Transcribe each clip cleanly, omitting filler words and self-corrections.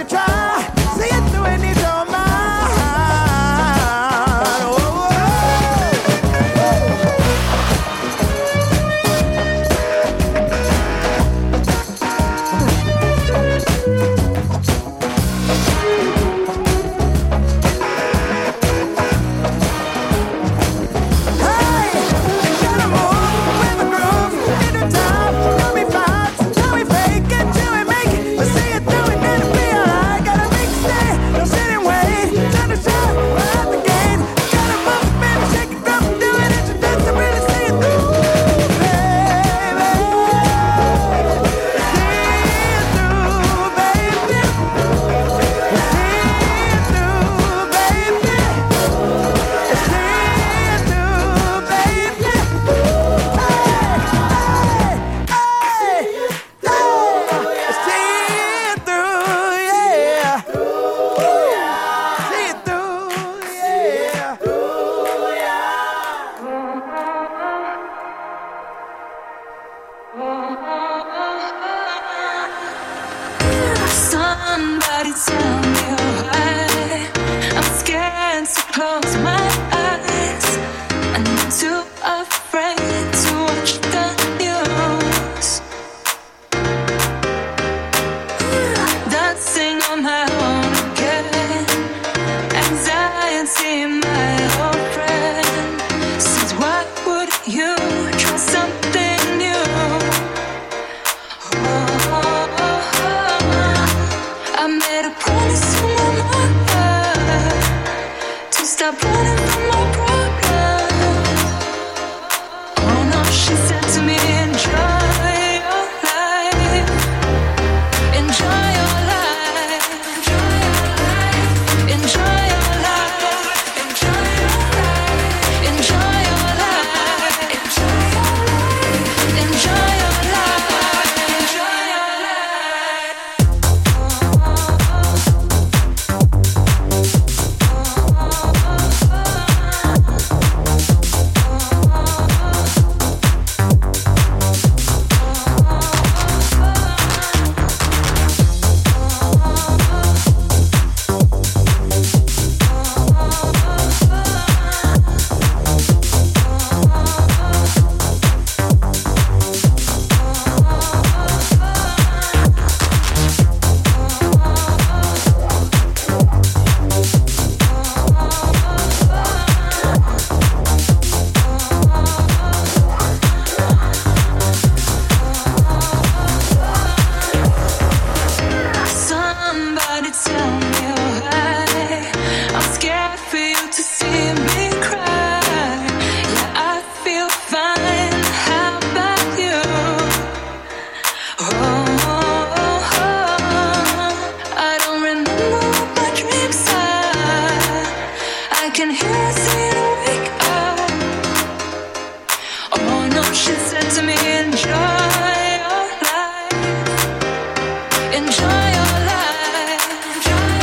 Enjoy your life.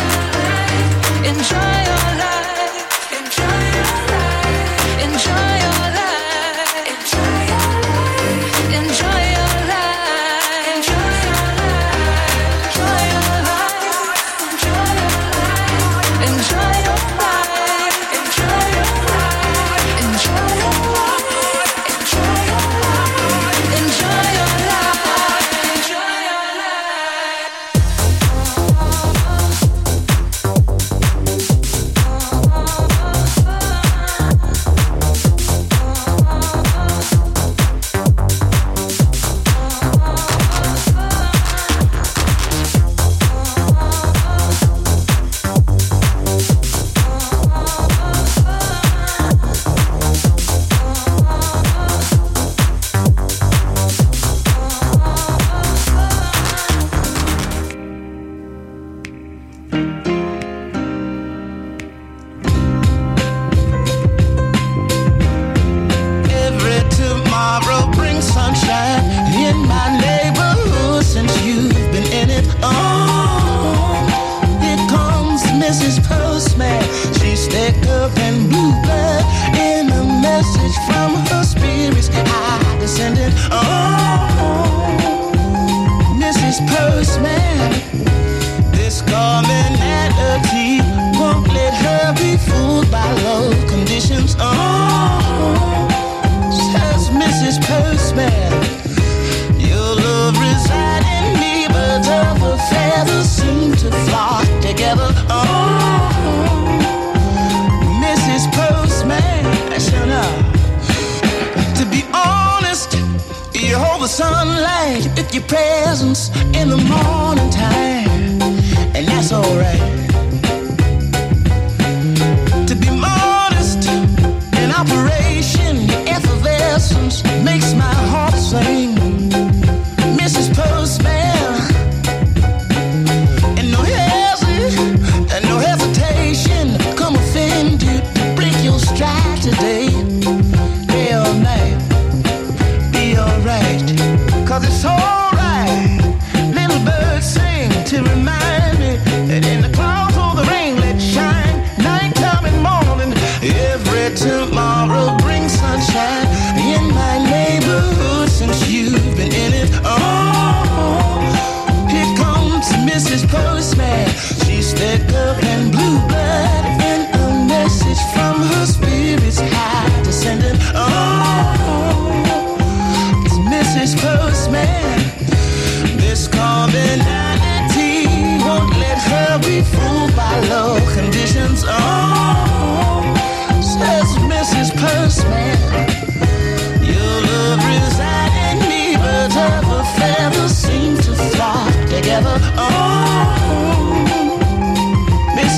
commonality won't let her be fooled by low conditions. Says Mrs. Postman, your love reside in me, birds of a feather seem to flock together. Mrs. Postman, to be honest, you hold the sunlight with your presence in the morning time, and that's alright. To be modest in operation, your effervescence makes my heart sing. Mrs. Postman, and no hesitation, come offend you to break your stride today. Day or night, be alright, 'cause it's alright. Little birds sing to remind me that in the clouds or the rain, let shine. Nighttime and morning, every tomorrow brings sunshine in my neighborhood since you've been in it. Here comes Mrs. Postman. She's thick up and blue blood, and a message from her spirit's high descending. It's Mrs. Postman. This commonality won't let her be fooled by low conditions. Says Mrs. Postman, your love reside in me, birds of a feather seem to flock together.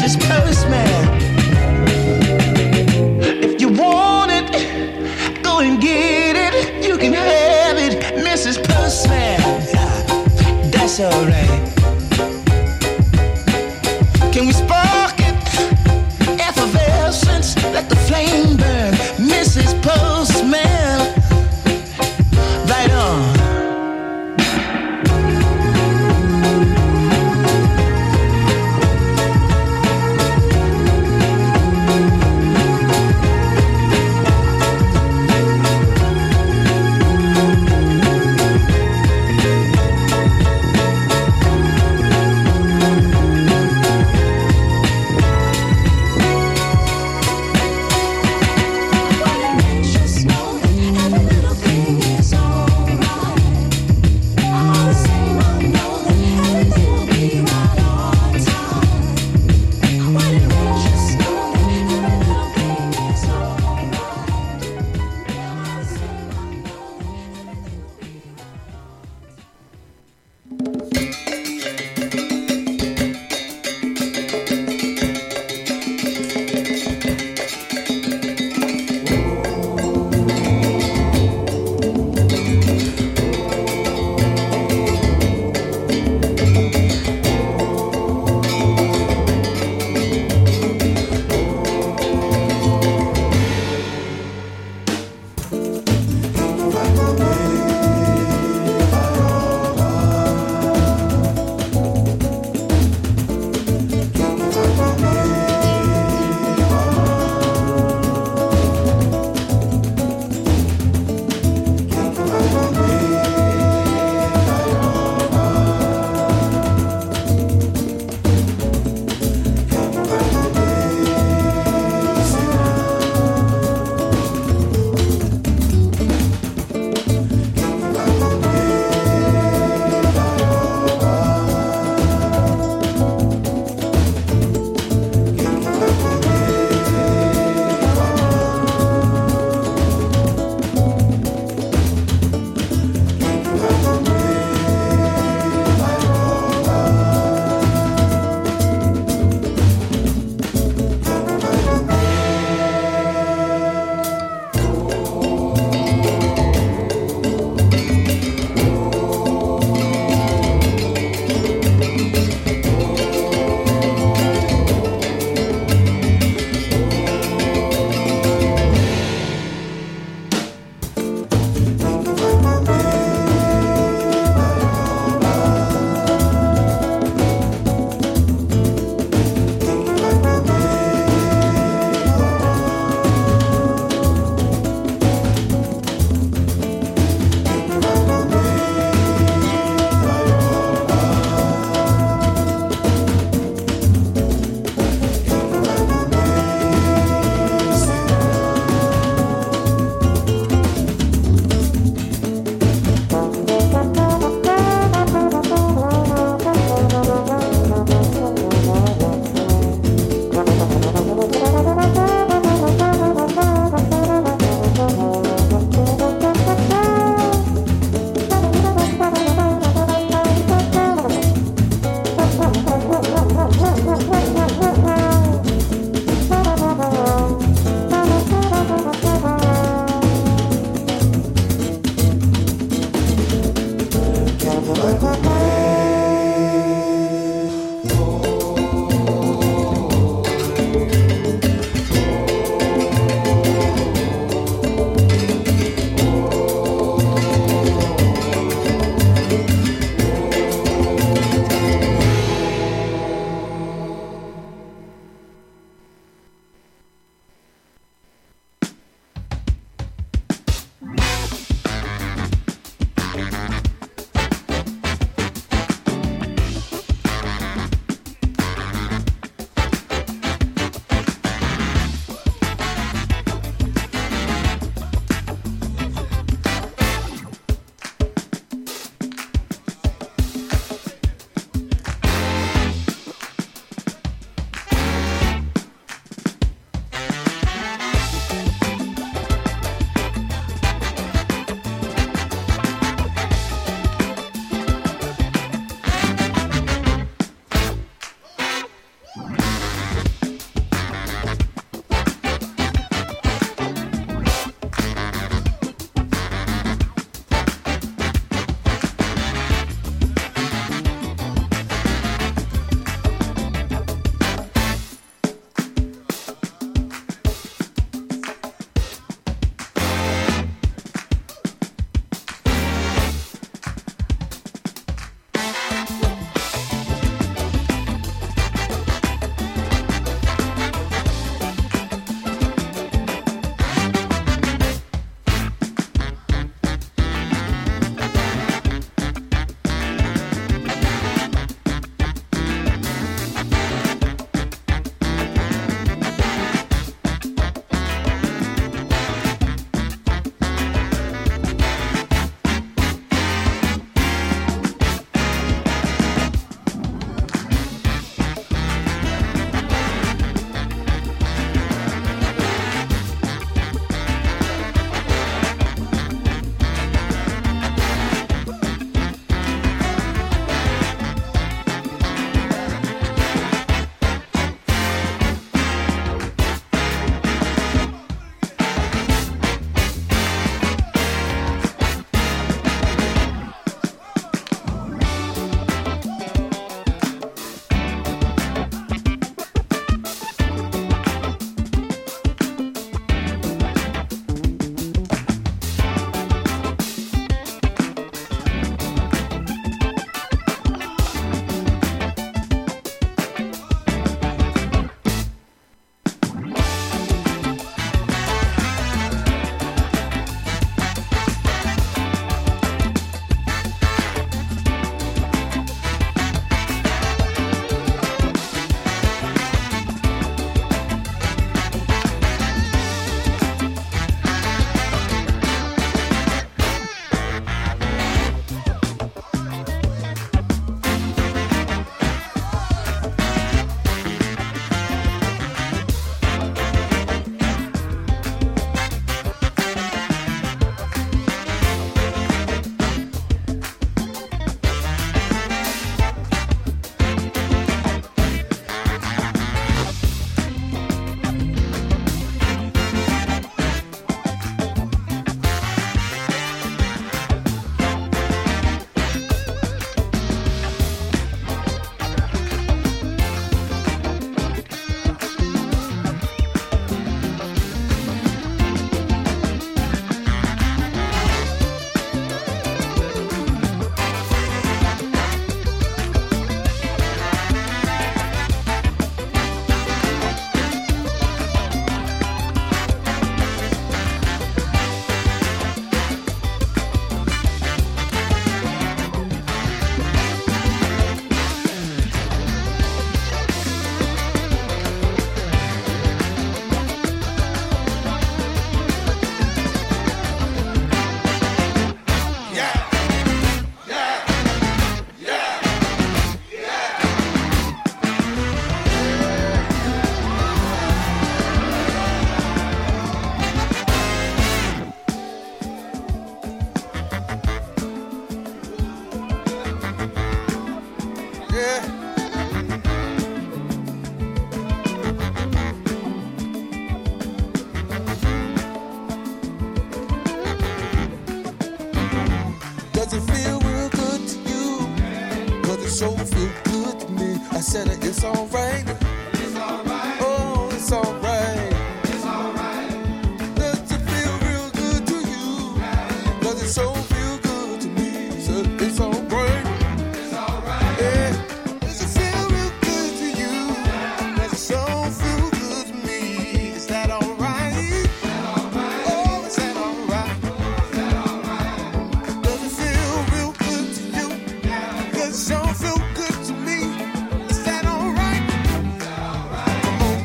sure feel good to me. I said it's alright. It's alright. Oh, it's alright. It's alright. Does it feel real good to you? Does it so feel good to me? So it's alright. It's alright. Yeah. Does it feel real good to you? Does it so feel good to me? Is that alright? Is that alright? Oh, is that alright? Is that alright? Does it feel real good to you? Does it so feel good to me? Is that alright? Is that alright? Come on.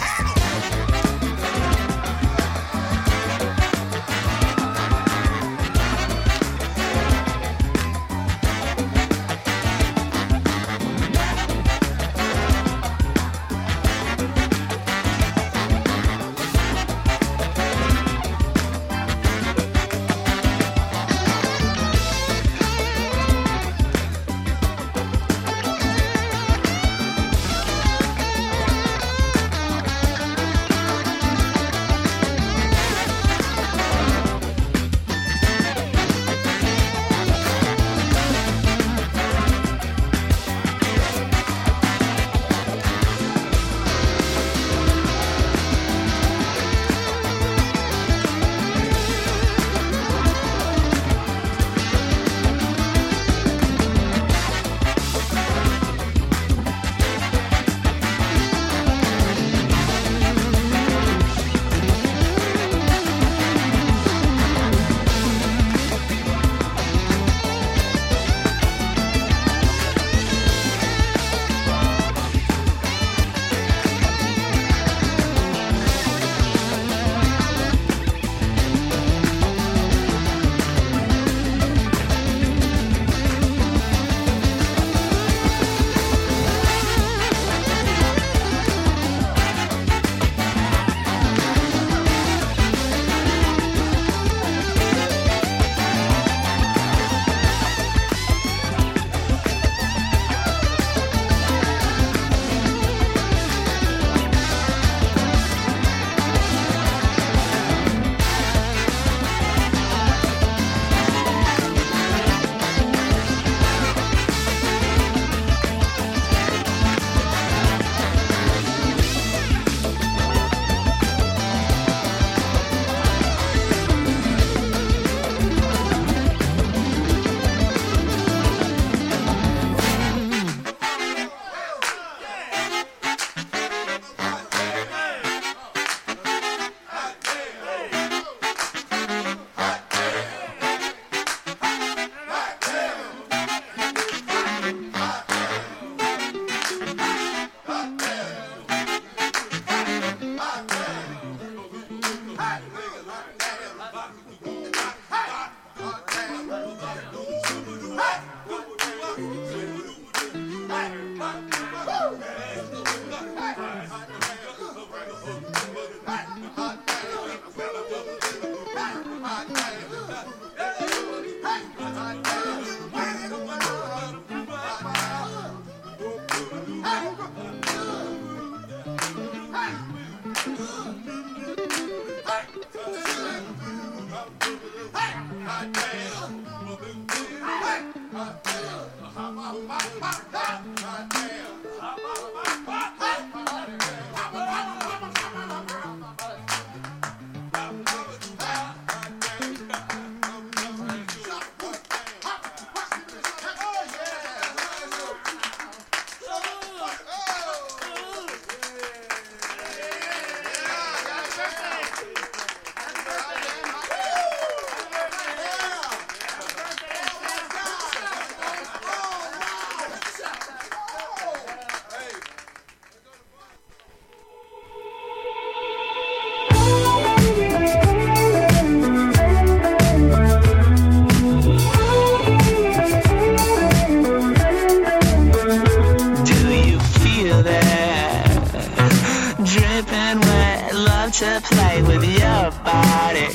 to play with your body.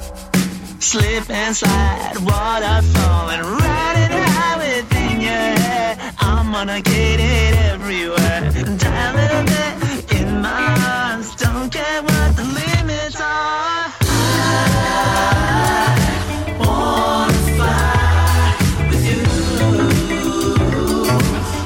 Slip and slide, water flowing, riding high within your head. I'm gonna get it everywhere. Die a little bit in my arms, don't care what the limits are. I wanna fly with you.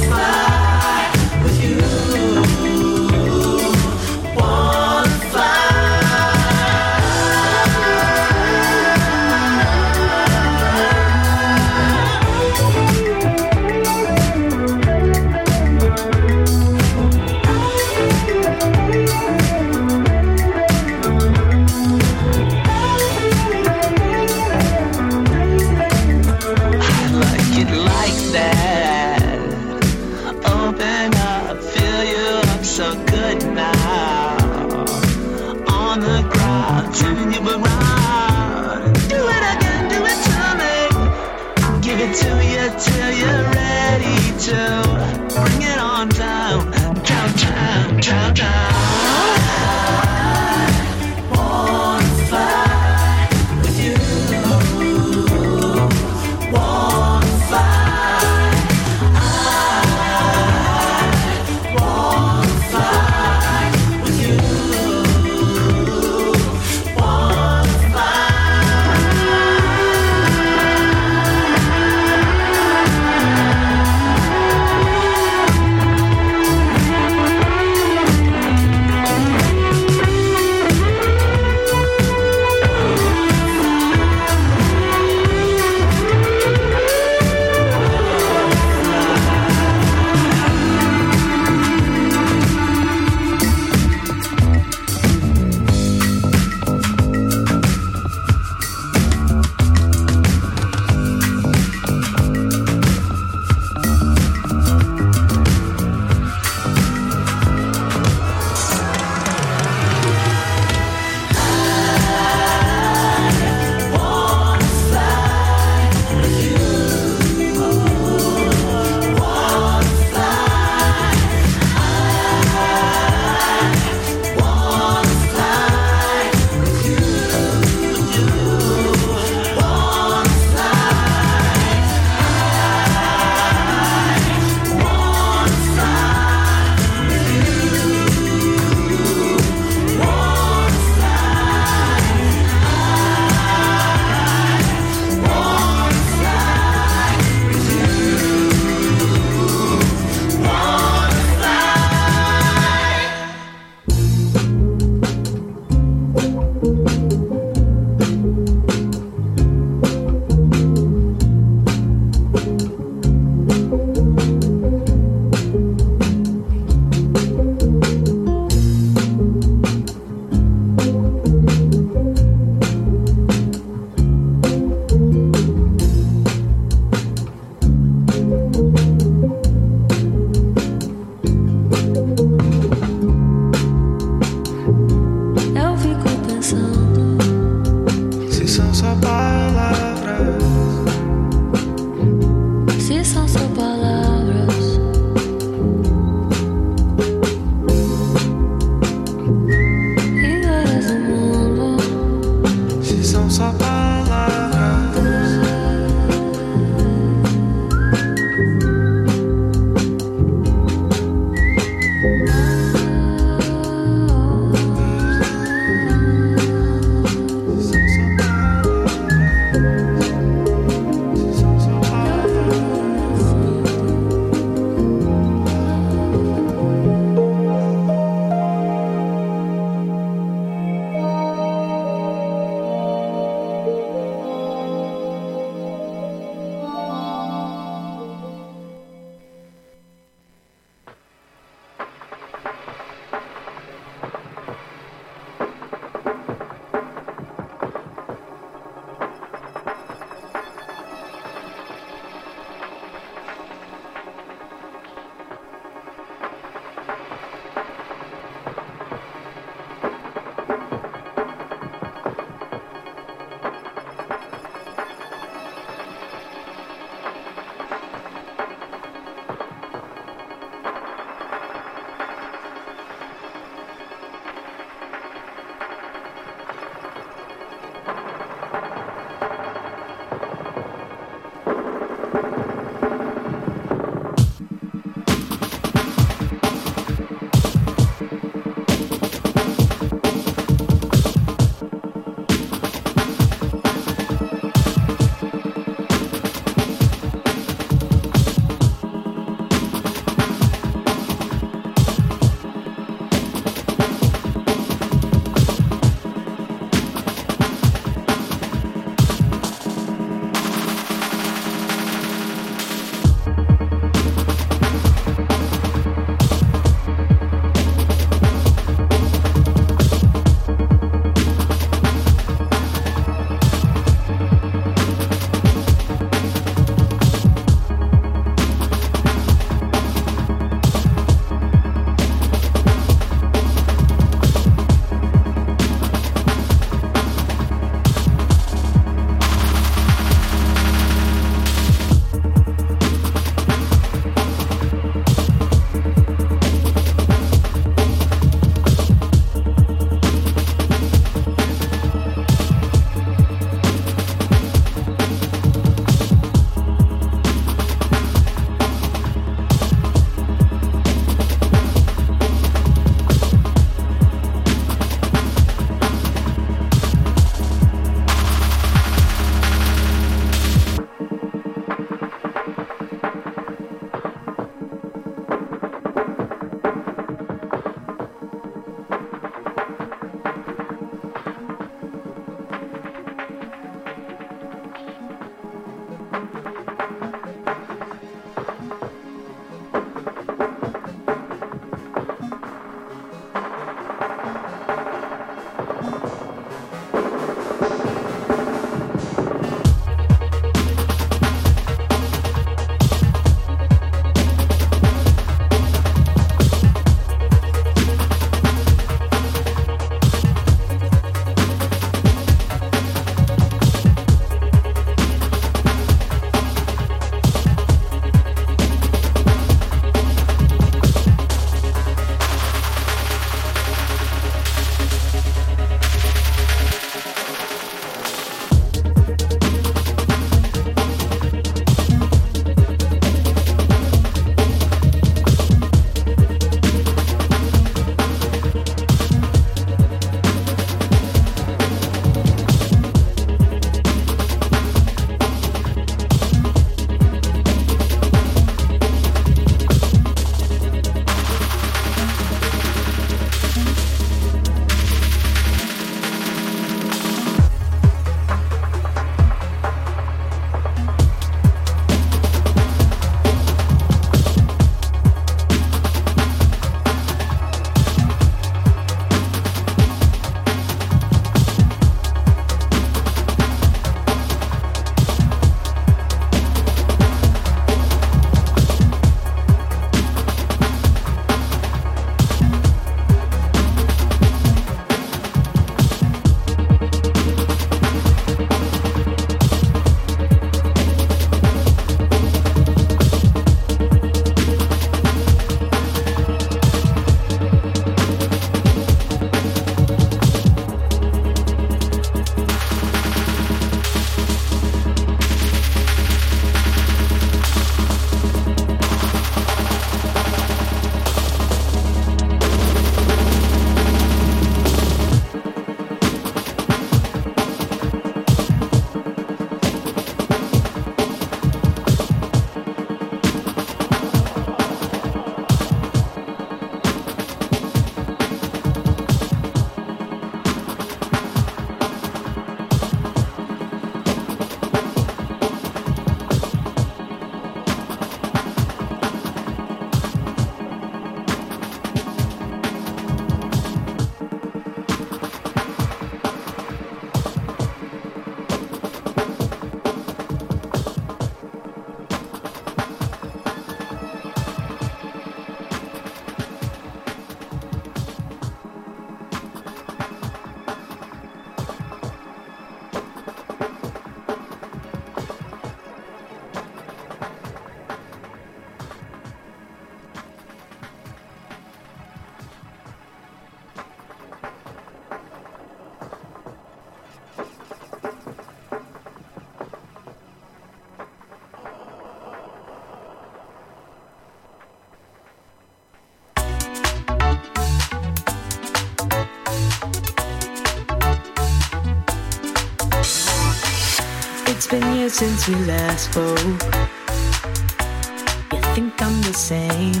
years since we last spoke. You think I'm the same,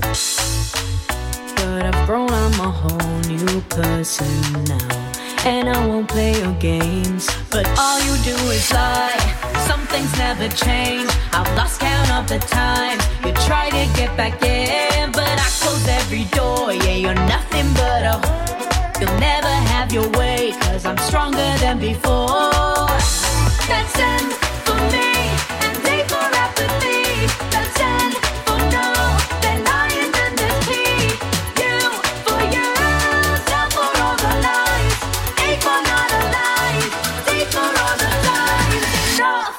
but I've grown, I'm a whole new person now. And I won't play your games, but all you do is lie. Some things never change. I've lost count of the times you try to get back in, but I close every door. Yeah, you're nothing but a you'll never have your way, 'cause I'm stronger than before. That's end for me, and day for apathy. That's end for no, then I and then there's P. You for you, down for all the lies. A for not alive, D for all the times. Enough.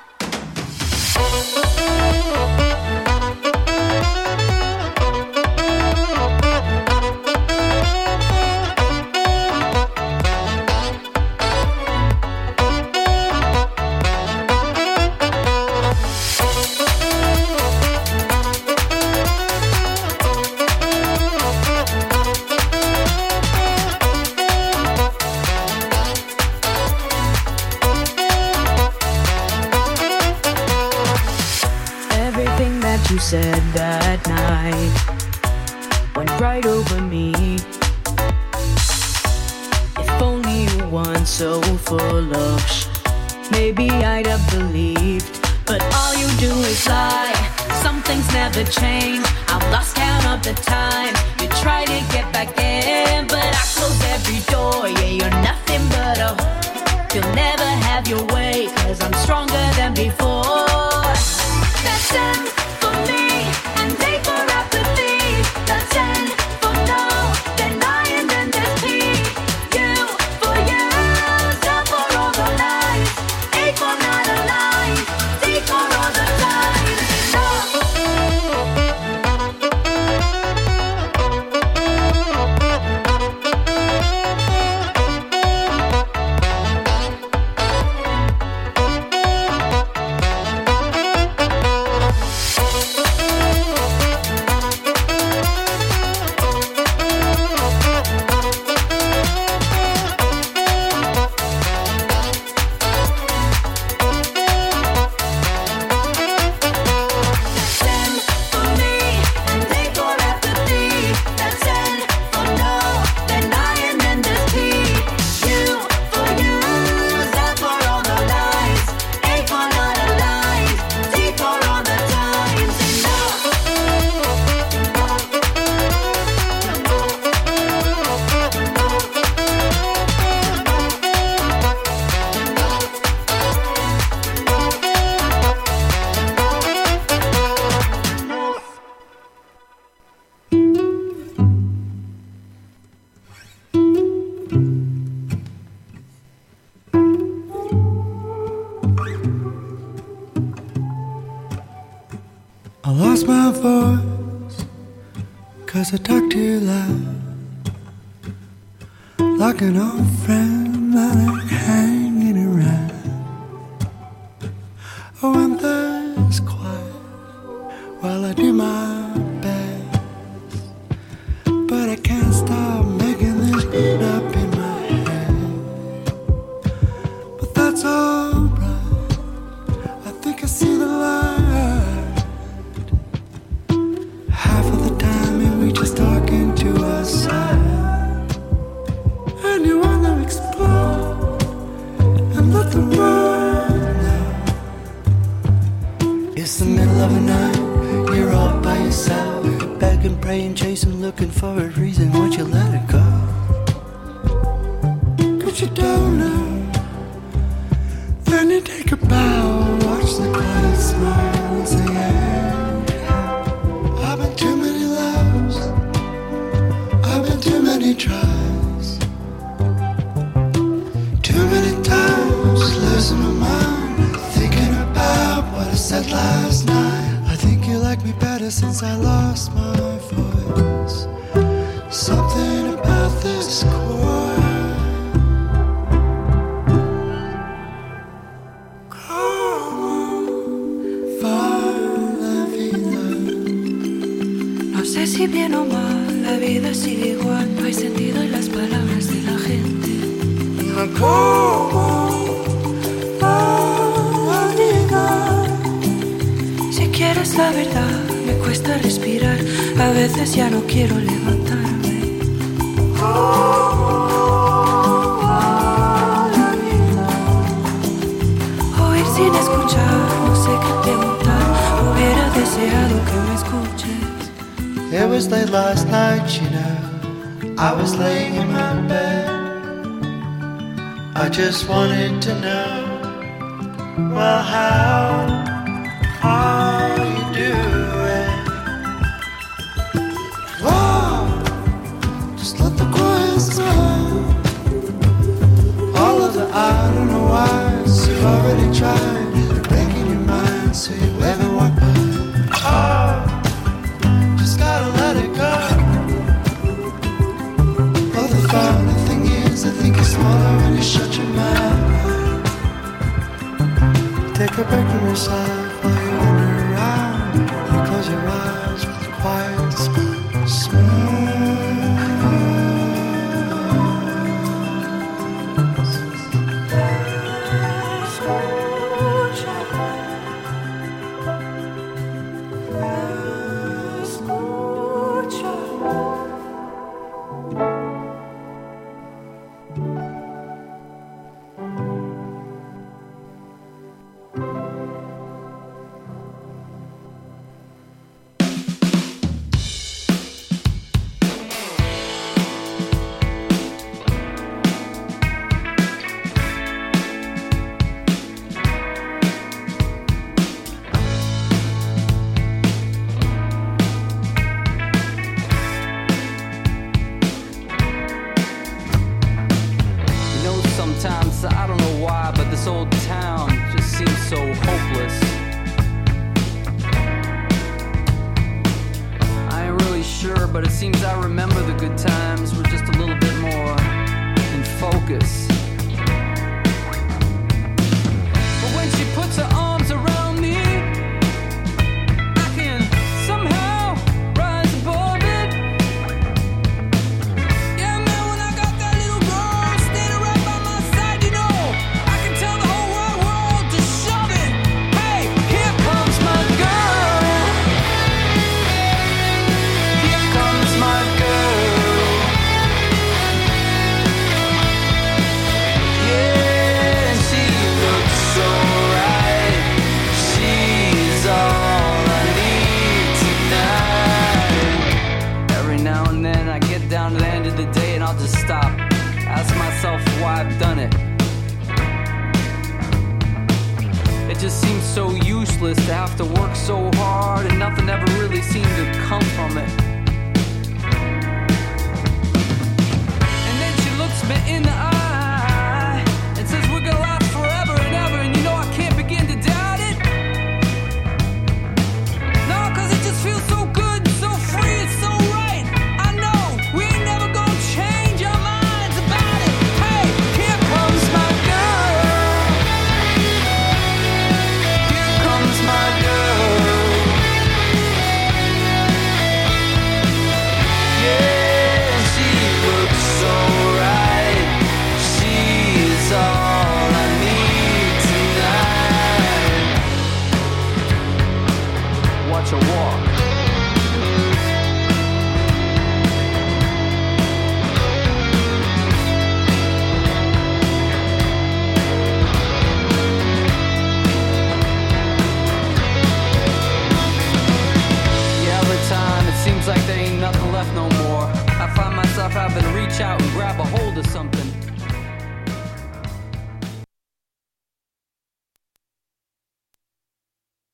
You said that night went right over me. If only you weren't so full of maybe I'd have believed. But all you do is lie. Some things never change. I've lost count of the time you try to get back in, but I close every door. Yeah, you're nothing but a you'll never have your way, 'cause I'm stronger than before. That's end for me, and day for apathy. That's end for no, then I and then there's P. You for you, down for all the lies. A for not alive, D for all the times. Enough. I lost my voice 'cause I talk too loud, like an old friend that ain't hanging around. Oh, and there's quiet while I do my best, but I can't stop making this beat up in my head. But that's alright, I think I see the light. Half of the time and we just talking to ourselves. Anyone that explore and let the world know. It's the middle of the night, you're all by yourself. You're begging, praying, chasing, looking for a reason. Won't you let it go? 'Cause you don't know. Then you take a bow, watch the quiet smile and say, hey. I've been too many loves, I've been too many tries, too many times losing my mind, thinking about what I said last night. I think you like me better since I lost my voice. Something about this chord. No sé si bien o mal, la vida sigue igual. No hay sentido en las palabras de la gente. Como es la verdad, me cuesta respirar, a veces ya no quiero levantarme. Oír sin escuchar, no sé qué preguntar, hubiera deseado que me escuches. It was late last night, you know, I was laying in my bed. I just wanted to know, well, how are you doing? Whoa, just let the quiet smile. All of the I don't know why's you've already tried breaking your mind, so you wave and walk by. Oh, just gotta let it go. Well, the funny thing is, I think you're smaller when you shut your mouth. Take a break from yourself while you wander around. You close your eyes with a quiet Sometimes, I don't know why, but this old town just seems so hopeless. I ain't really sure, but it seems I remember the good times were just a little bit more in focus. But when she puts her arms around me, I can somehow rise above it. Yeah, man, when I got that little girl standing right by my side, you know, I can tell the whole wide world to shove it. Hey, here comes my girl. Here comes my girl. Yeah, and she looks so right. She's all I need tonight. Every now and then I get down to the end of the day and I'll just stop, ask myself why I've done it. It just seems so useless to have to work so hard and nothing ever really seemed to come from it. And then she looks me in the eye and says we're gonna last forever and ever, and you know I can't begin to doubt it. No, 'cause it just feels so good, so free, it's so right. I know we ain't never gonna change our minds about it. Hey, here comes my girl. Here comes my girl. Yeah, she looks so right. She's all I need tonight. Watch her walk.